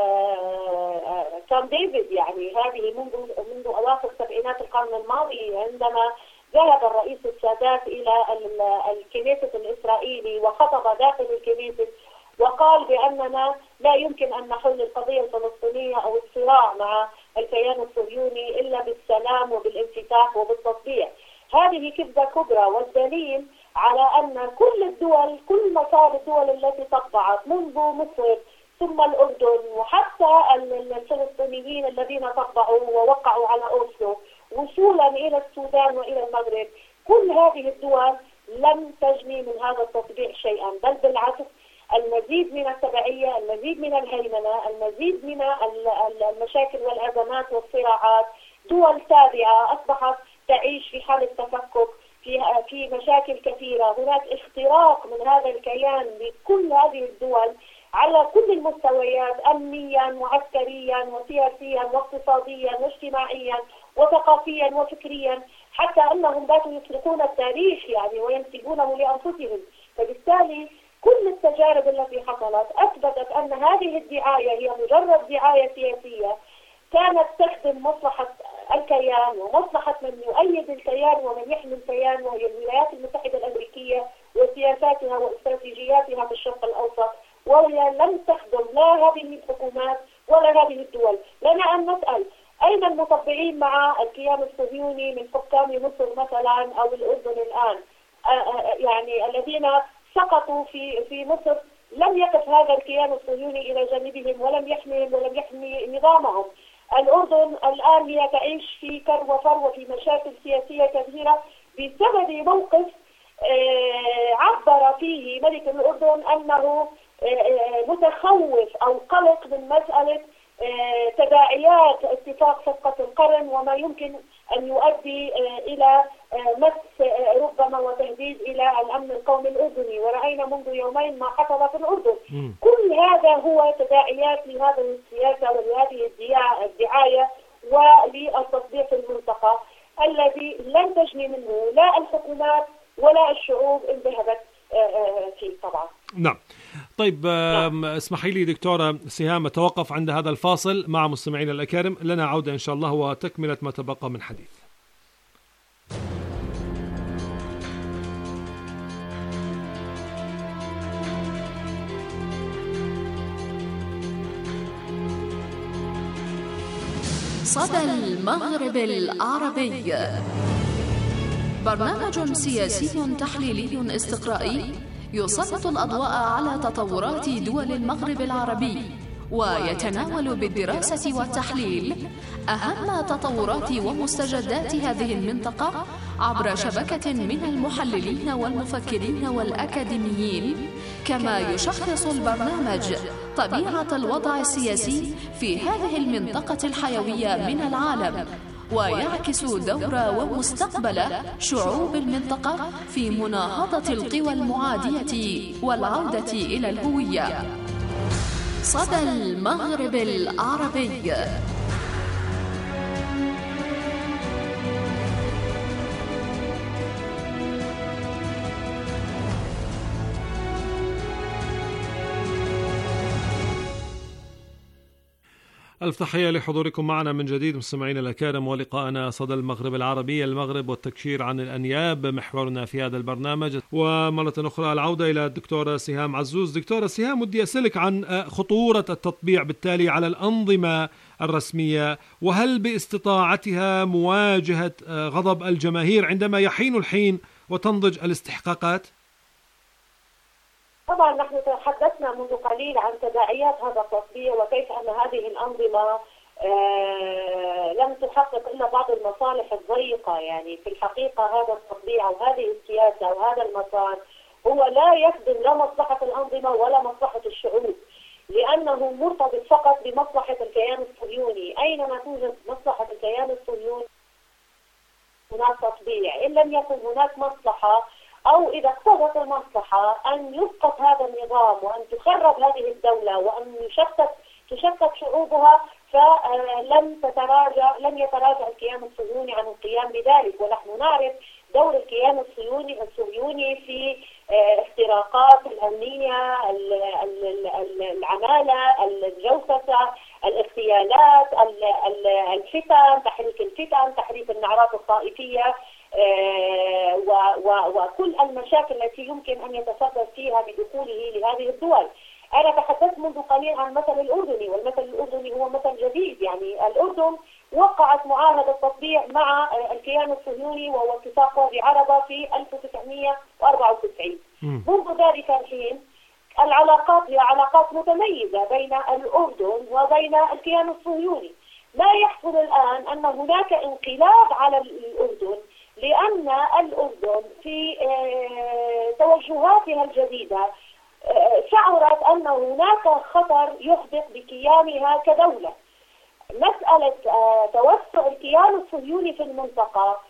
كامب ديفيد، يعني هذه منذ منذ أواخر سبعينات القرن الماضي، عندما ذهب الرئيس السادات إلى الكنيسة الإسرائيلي وخطب داخل الكنيسة وقال بأننا لا يمكن أن نحل القضية الفلسطينية أو الصراع مع الكيان الصهيوني إلا بالسلام وبالانفتاح وبالتطبيع. هذه كذبة كبرى، والدليل على أن كل الدول كل مسار الدول التي طبعت منذ مصر ثم الأردن وحتى الفلسطينيين الذين طبعوا ووقعوا على أوسلو وصولا إلى السودان وإلى المغرب، كل هذه الدول لم تجني من هذا التطبيع شيئا، بل بالعكس المزيد من التبعية، المزيد من الهيمنة، المزيد من المشاكل والأزمات والصراعات. دول تابعة أصبحت تعيش في حالة تفكك، في في مشاكل كثيرة، هناك اختراق من هذا الكيان لكل هذه الدول على كل المستويات، أمنيا وعسكريا وسياسيا واقتصاديا واجتماعيا وثقافيا وفكريا، حتى أنهم باتوا يسرقون التاريخ يعني وينسبونه لأنفسهم. فبالتالي كل التجارب التي حصلت أثبتت أن هذه الدعاية هي مجرد دعاية سياسية كانت تخدم مصلحة الكيان ومصلحة من يؤيد الكيان ومن يحمي الكيان، وهي الولايات المتحدة الأمريكية وسياساتها واستراتيجياتها في الشرق الأوسط، وهي لم تخدم لا هذه الحكومات ولا هذه الدول. لنا أن نسأل أين المطبعين مع الكيان الصهيوني من حكام مصر مثلا أو الأردن الآن، يعني الذين سقطوا في في مصر لم يقف هذا الكيان الصهيوني إلى جانبهم ولم يحميهم ولم يحمي نظامهم. الأردن الآن هي تعيش في كر وفر وفي مشاكل سياسية كثيرة بسبب موقف عبر فيه ملك الأردن أنه متخوف أو قلق من مسألة تداعيات اتفاق صفقة القرن وما يمكن أن يؤدي إلى مس ربما وتهديد إلى الأمن القومي الأردني، ورأينا منذ يومين ما حصل في الأردن. م. كل هذا هو تداعيات لهذه السياسة ولهذه الدعاية وللتطبيع في المنطقة الذي لن تجني منه لا الحكومات ولا الشعوب إن ذهبت فيه طبعا. نعم. طيب نعم. اسمحي لي دكتورة سهام أتوقف عند هذا الفاصل مع مستمعينا الأكارم، لنا عودة إن شاء الله وتكملة ما تبقى من حديث. صدى المغرب العربي، برنامج سياسي تحليلي استقرائي يسلط الأضواء على تطورات دول المغرب العربي، ويتناول بالدراسة والتحليل أهم تطورات ومستجدات هذه المنطقة عبر شبكة من المحللين والمفكرين والأكاديميين. كما يشخص البرنامج طبيعة الوضع السياسي في هذه المنطقة الحيوية من العالم، ويعكس دور ومستقبل شعوب المنطقة في مناهضة القوى المعادية والعودة إلى الهوية. صدى المغرب العربي. ألف تحية لحضوركم معنا من جديد مستمعينا الأكارم، ولقاءنا صدى المغرب العربي، المغرب والتكشير عن الأنياب محورنا في هذا البرنامج. ومرة أخرى العودة إلى الدكتورة سهام عزوز. دكتورة سهام، ودي أسألك عن خطورة التطبيع بالتالي على الأنظمة الرسمية، وهل باستطاعتها مواجهة غضب الجماهير عندما يحين الحين وتنضج الاستحقاقات؟ طبعا نحن تحدثنا منذ قليل عن تداعيات هذا التطبيع وكيف أن هذه الأنظمة آه لم تحقق إلا بعض المصالح الضيقة. يعني في الحقيقة هذا التطبيع أو هذه السياسة وهذا المسار هو لا يخدم لا مصلحة الأنظمة ولا مصلحة الشعوب، لأنه مرتبط فقط بمصلحة الكيان الصهيوني. أينما توجد مصلحة الكيان الصهيوني هناك تطبيع، إن لم يكن هناك مصلحة أو إذا اقتضت المصلحة أن يسقط هذا النظام وأن تخرب هذه الدولة وأن يشتت تشتت شعوبها، فلن تتراجع لن يتراجع الكيان الصهيوني عن القيام بذلك. ونحن نعرف دور الكيان الصهيوني الصهيوني في اختراقات الأمنية، العمالة، الجوسسة، الاغتيالات، الفتن، تحريك الفتن، تحريك النعرات الطائفية، وكل المشاكل التي يمكن أن يتسبب فيها بدخوله لهذه الدول. أنا تحدثت منذ قليل عن المثل الأردني، والمثل الأردني هو مثل جديد. يعني الأردن وقعت معاهدة تطبيع مع الكيان الصهيوني وهو اتفاق وادي عربة في ألف وتسعمئة وأربعة وتسعين. منذ ذلك الحين العلاقات هي علاقات متميزة بين الأردن وبين الكيان الصهيوني. ما يحصل الآن أن هناك انقلاب على الأردن، لأن الأردن في توجهاتها الجديدة شعرت أن هناك خطر يحدق بقيامها كدولة. مسألة توسع الكيان الصهيوني في المنطقة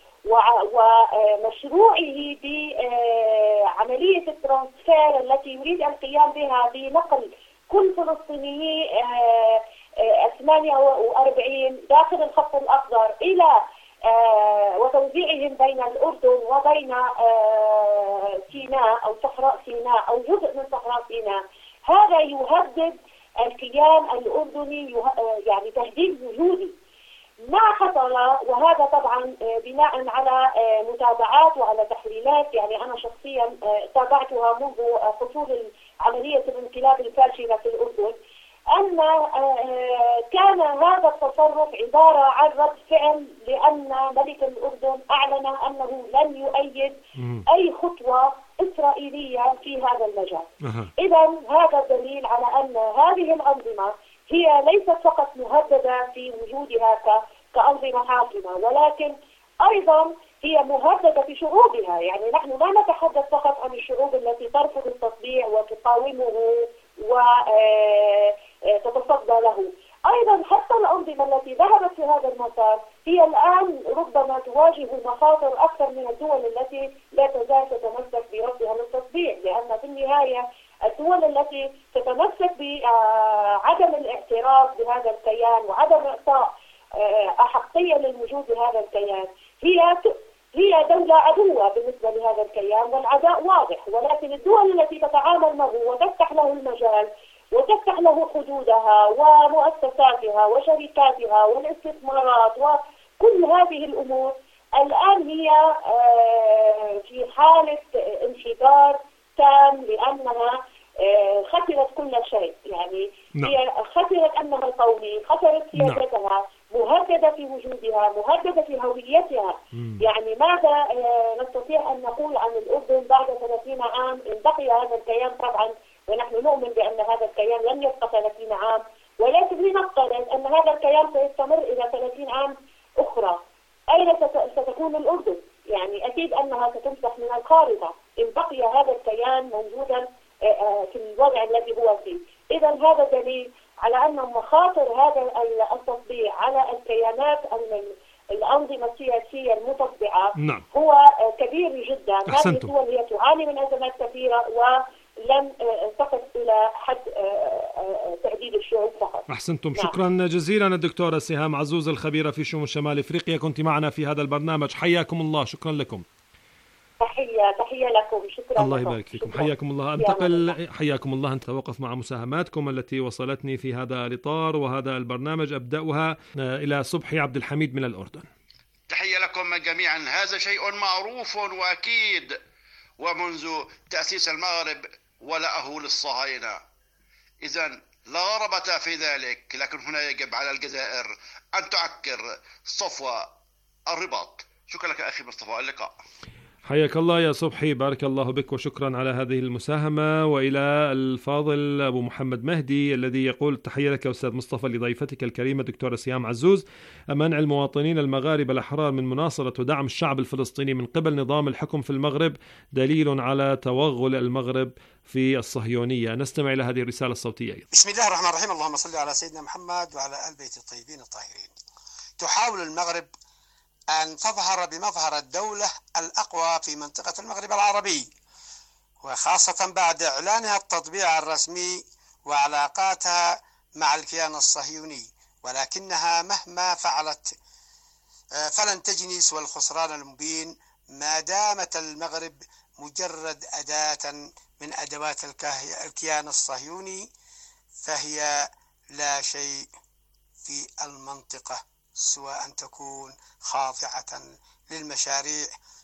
ومشروعه بعملية الترانسفير التي يريد القيام بها بنقل كل فلسطيني ثمانية وأربعين داخل الخط الأخضر إلى وتوزيعهم بين الأردن وبين سيناء أو صحراء سيناء أو جزء من صحراء سيناء. هذا يهدد الكيان الأردني، يعني تهديد وجودي. ما حصل، وهذا طبعا بناء على متابعات وعلى تحليلات، يعني أنا شخصيا تابعتها منذ حصول عملية الانقلاب الفاشلة في الأردن، أن كان هذا التصرف عبارة عن رد فعل، لأن ملك الأردن أعلن أنه لن يؤيد أي خطوة إسرائيلية في هذا المجال. إذا هذا دليل على أن هذه الأنظمة هي ليست فقط مهددة في وجودها كأنظمة حاكمة، ولكن أيضا هي مهددة في شعوبها. يعني نحن لا نتحدث فقط عن الشعوب التي ترفض التطبيع وتقاومه وتتصدى له، أيضا حتى الأنظمة التي ذهبت في هذا المسار هي الآن ربما تواجه مخاطر أكثر من الدول التي لا تزال تتمسك برفضها للتطبيع، لأن في النهاية الدول التي تتمسك بعدم الاعتراف بهذا الكيان وعدم إعطاء أحقية للوجود بهذا الكيان هي هي دولة عدوة بالنسبة لهذا الكيان، والعداء واضح. ولكن الدول التي تتعامل معه وتفتح له المجال وتفتح له حدودها ومؤسساتها وشركاتها والاستثمارات وكل هذه الأمور الآن هي في حالة انحدار تام، لأنها خسرت كل شيء. يعني نعم. هي خسرت أمنها القومي، خسرت سياستها، نعم. مهددة في وجودها، مهددة في هويتها. مم. يعني ماذا نستطيع أن نقول عن الأردن بعد ثلاثين عام إن بقي هذا الكيان؟ طبعا ونحن نؤمن بأن هذا الكيان لن يبقى ثلاثين عام، ولكن لنفترض أن هذا الكيان سيستمر إلى ثلاثين عام أخرى، أين ستكون الأردن؟ يعني أكيد أنها ستمسح من الخارطة إن بقي هذا الكيان موجودا في الوضع الذي هو فيه. إذا هذا دليل على أن مخاطر هذا التطبيع على الكيانات الأنظمة السياسية المتطبعة نعم. هو كبير جدا. هذه الدول هي تعاني من أزمات كثيرة ولم تقف إلى حد تهديد الشعوب فقط. أحسنتم. نعم. شكرا جزيلا الدكتورة سهام عزوز الخبيرة في شؤون شمال أفريقيا، كنت معنا في هذا البرنامج. حياكم الله. شكرا لكم. تحية تحية لكم. شكرا. الله يبارك فيكم. حياكم الله. انتقل حياكم الله نتوقف مع مساهماتكم التي وصلتني في هذا الإطار وهذا البرنامج. أبدأها إلى صبحي عبد الحميد من الأردن. تحية لكم جميعا. هذا شيء معروف وأكيد، ومنذ تأسيس المغرب ولأه للصهاينة، إذن لا ربط في ذلك. لكن هنا يجب على الجزائر أن تعكر صفو الرباط. شكرا لك أخي مصطفى. اللقاء. حياك الله يا صبحي، بارك الله بك وشكرا على هذه المساهمة. وإلى الفاضل أبو محمد مهدي الذي يقول: تحية لك أستاذ مصطفى لضيفتك الكريمة دكتورة سهام عزوز. منع المواطنين المغاربة الأحرار من مناصرة ودعم الشعب الفلسطيني من قبل نظام الحكم في المغرب دليل على توغل المغرب في الصهيونية. نستمع إلى هذه الرسالة الصوتية. بسم الله الرحمن الرحيم. اللهم صل على سيدنا محمد وعلى آل بيت الطيبين الطاهرين. تحاول المغرب أن تظهر بمظهر الدولة الأقوى في منطقة المغرب العربي، وخاصة بعد إعلانها التطبيع الرسمي وعلاقاتها مع الكيان الصهيوني، ولكنها مهما فعلت فلن تجني سوى الخسران المبين ما دامت المغرب مجرد أداة من أدوات الكيان الصهيوني، فهي لا شيء في المنطقة سوى أن تكون خاضعة للمشاريع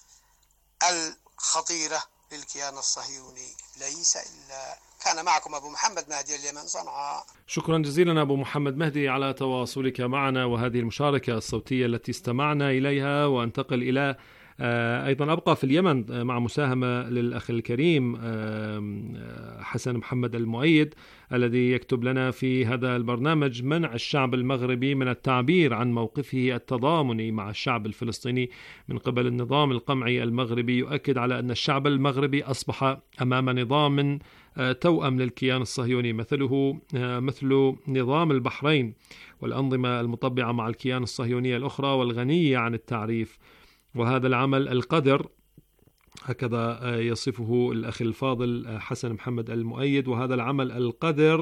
الخطيرة للكيان الصهيوني. ليس إلا كان معكم أبو محمد مهدي اليمن، صنعاء. شكرا جزيلا أبو محمد مهدي على تواصلك معنا وهذه المشاركة الصوتية التي استمعنا إليها. وانتقل إلى أيضا أبقى في اليمن مع مساهمة للأخ الكريم حسن محمد المؤيد الذي يكتب لنا في هذا البرنامج: منع الشعب المغربي من التعبير عن موقفه التضامني مع الشعب الفلسطيني من قبل النظام القمعي المغربي يؤكد على أن الشعب المغربي أصبح أمام نظام توأم للكيان الصهيوني مثله مثل نظام البحرين والأنظمة المطبعة مع الكيان الصهيونية الأخرى والغنية عن التعريف. وهذا العمل القذر، هكذا يصفه الأخ الفاضل حسن محمد المؤيد، وهذا العمل القذر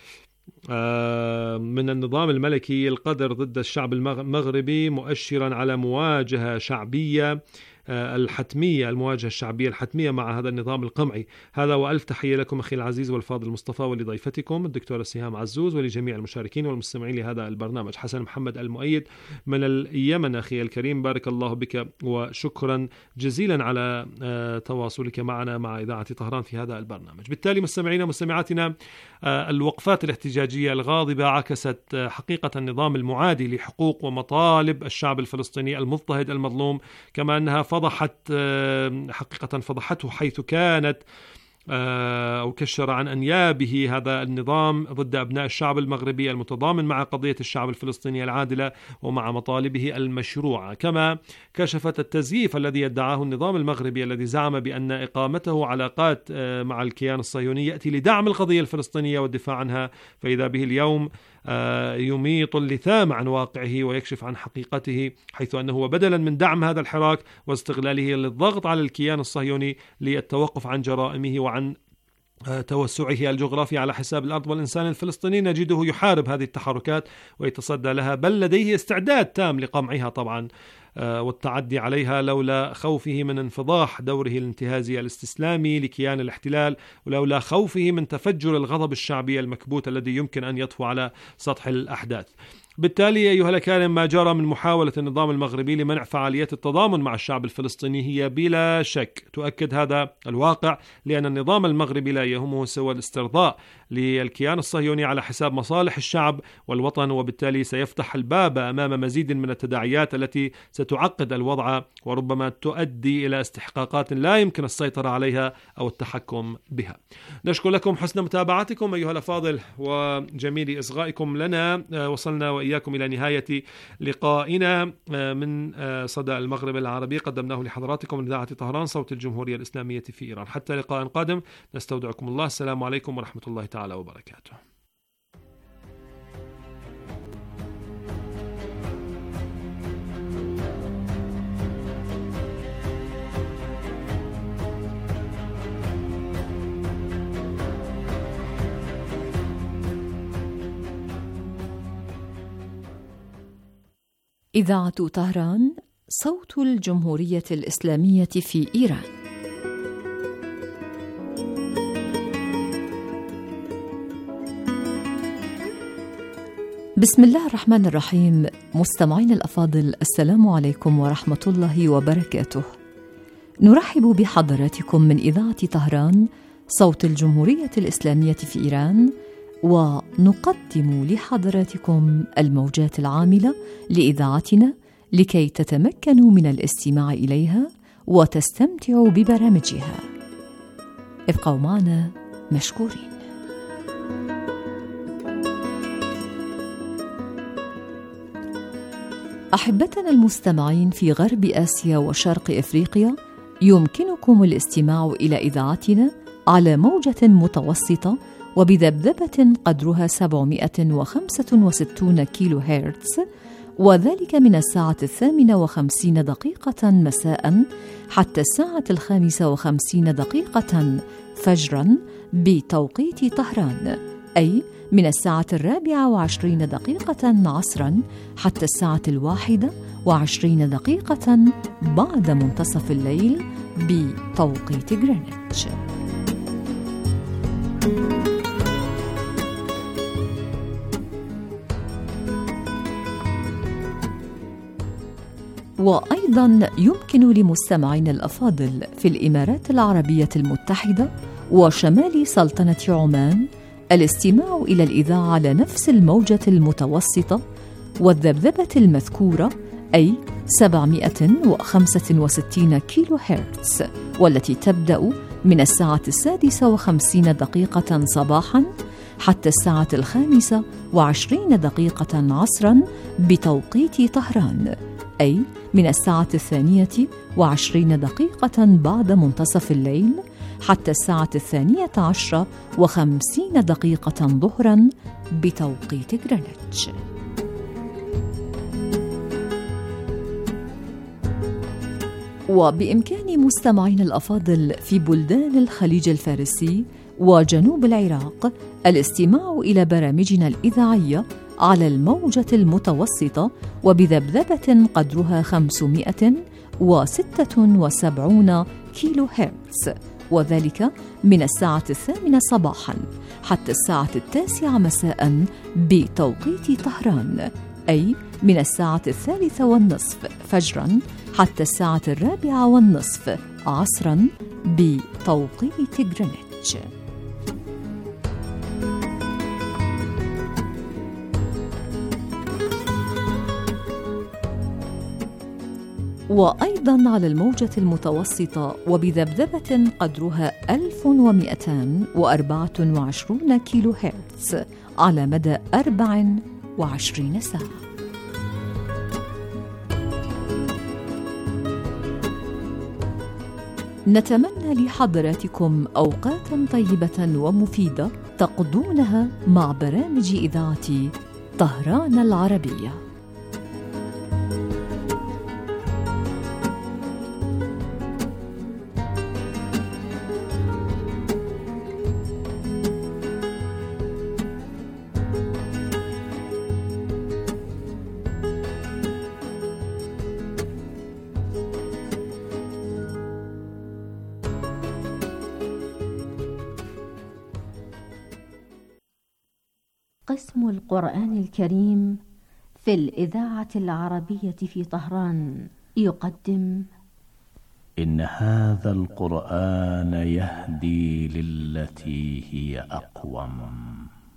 من النظام الملكي القذر ضد الشعب المغربي مؤشرا على مواجهة شعبية الحتمية المواجهة الشعبية الحتمية مع هذا النظام القمعي. هذا وألف تحية لكم أخي العزيز والفاضل مصطفى ولضيفتكم الدكتورة سهام عزوز ولجميع المشاركين والمستمعين لهذا البرنامج. حسن محمد المؤيد من اليمن أخي الكريم، بارك الله بك وشكرا جزيلا على تواصلك معنا مع إذاعة طهران في هذا البرنامج. بالتالي مستمعينا مستمعاتنا، الوقفات الاحتجاجية الغاضبة عكست حقيقة النظام المعادي لحقوق ومطالب الشعب الفلسطيني المضطهد المظلوم، كما أنها فضحت حقيقة فضحته حيث كانت أو كشر عن أنيابه هذا النظام ضد أبناء الشعب المغربي المتضامن مع قضية الشعب الفلسطيني العادلة ومع مطالبه المشروعة. كما كشفت التزييف الذي يدعاه النظام المغربي الذي زعم بأن إقامته علاقات مع الكيان الصهيوني يأتي لدعم القضية الفلسطينية والدفاع عنها، فإذا به اليوم يميط اللثام عن واقعه ويكشف عن حقيقته، حيث أنه بدلا من دعم هذا الحراك واستغلاله للضغط على الكيان الصهيوني للتوقف عن جرائمه وعن توسعه الجغرافي على حساب الأرض والإنسان الفلسطيني، نجده يحارب هذه التحركات ويتصدى لها، بل لديه استعداد تام لقمعها طبعا والتعدي عليها لولا خوفه من انفضاح دوره الانتهازي الاستسلامي لكيان الاحتلال، ولولا خوفه من تفجر الغضب الشعبي المكبوت الذي يمكن أن يطفو على سطح الأحداث. بالتالي أيها الأكارم، ما جرى من محاولة النظام المغربي لمنع فعاليات التضامن مع الشعب الفلسطيني هي بلا شك تؤكد هذا الواقع، لأن النظام المغربي لا يهمه سوى الاسترضاء للكيان الصهيوني على حساب مصالح الشعب والوطن، وبالتالي سيفتح الباب أمام مزيد من التداعيات التي ستعقد الوضع وربما تؤدي إلى استحقاقات لا يمكن السيطرة عليها أو التحكم بها. نشكر لكم حسن متابعتكم أيها الأفاضل وجميل إصغائكم لنا. وصلنا وإياكم إلى نهاية لقائنا من صدى المغرب العربي، قدمناه لحضراتكم من إذاعة طهران صوت الجمهورية الإسلامية في إيران. حتى لقاء قادم نستودعكم الله. السلام عليكم ورحمة الله تعالى وبركاته. إذاعة طهران صوت الجمهورية الإسلامية في إيران. بسم الله الرحمن الرحيم. مستمعين الأفاضل، السلام عليكم ورحمة الله وبركاته. نرحب بحضراتكم من إذاعة طهران صوت الجمهورية الإسلامية في إيران، ونقدم لحضراتكم الموجات العاملة لإذاعتنا لكي تتمكنوا من الاستماع إليها وتستمتعوا ببرامجها. ابقوا معنا مشكورين. أحبتنا المستمعين في غرب آسيا وشرق إفريقيا، يمكنكم الاستماع إلى إذاعتنا على موجة متوسطة وبذبذبة قدرها سبعمائة وخمسة وستين كيلو هرتز، وذلك من الساعة الثامنة وخمسين دقيقة مساء حتى الساعة الخامسة وخمسين دقيقة فجرا بتوقيت طهران، أي من الساعة الرابعة وعشرين دقيقة عصرا حتى الساعة الواحدة وعشرين دقيقة بعد منتصف الليل بتوقيت غرينتش. وأيضا يمكن لمستمعين الأفاضل في الإمارات العربية المتحدة وشمال سلطنة عمان الاستماع إلى الإذاعة على نفس الموجة المتوسطة والذبذبة المذكورة، أي سبعمائة وخمسة وستين كيلو هرتز، والتي تبدأ من الساعة السادسة وخمسين دقيقة صباحا حتى الساعة الخامسة وعشرين دقيقة عصرا بتوقيت طهران، أي من الساعة الثانية وعشرين دقيقة بعد منتصف الليل حتى الساعة الثانية عشرة وخمسين دقيقة ظهرا بتوقيت غرينتش. وبإمكان مستمعين الأفاضل في بلدان الخليج الفارسي وجنوب العراق الاستماع إلى برامجنا الإذاعية على الموجة المتوسطة وبذبذبة قدرها خمسمائة وستة وسبعين كيلو هرتز، وذلك من الساعة الثامنة صباحا حتى الساعة التاسعة مساء بتوقيت طهران، أي من الساعة الثالثة والنصف فجرا حتى الساعة الرابعة والنصف عصرا بتوقيت غرينتش. وأيضا على الموجة المتوسطة وبذبذبة قدرها ألف ومئتان وأربعة وعشرون كيلو هرتز على مدى أربع وعشرين ساعة. نتمنى لحضراتكم أوقاتا طيبة ومفيدة تقضونها مع برامج إذاعة طهران العربية. قسم القرآن الكريم في الإذاعة العربية في طهران يقدم: إن هذا القرآن يهدي للتي هي أقوم.